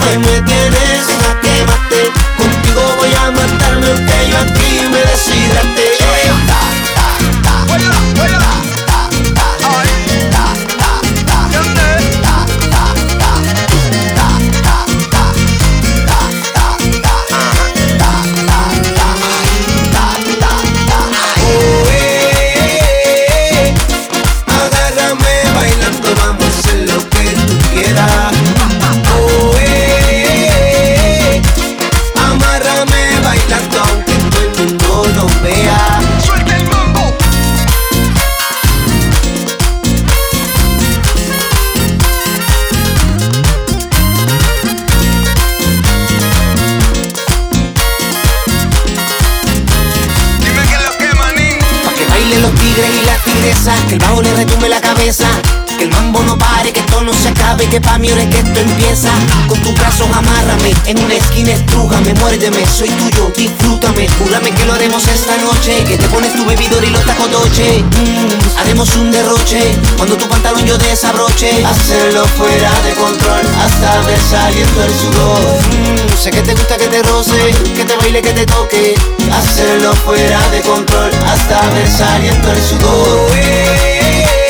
Ahí me tienes en jaque mate. Contigo voy a matarme aunque yo aquí me deshidrate. Los tigres y las tigresas, que el bajo le retumbe la cabeza, que el mambo no pare, que esto no se acabe, que pa' mí ahora es que esto empieza. Con tus brazos amárrame, en una esquina estrújame, muérdeme, soy tuyo, disfrútame, júrame que lo haremos esta noche, que te pones tu bebidor y los tacos Dolce. Haremos un derroche, cuando tu pantalón yo desabroche, hacerlo fuera de control, hasta ver saliendo el sudor. Sé que te gusta que te roce, que te baile, que te toque, hacerlo fuera de control, hasta ver saliendo el sudor.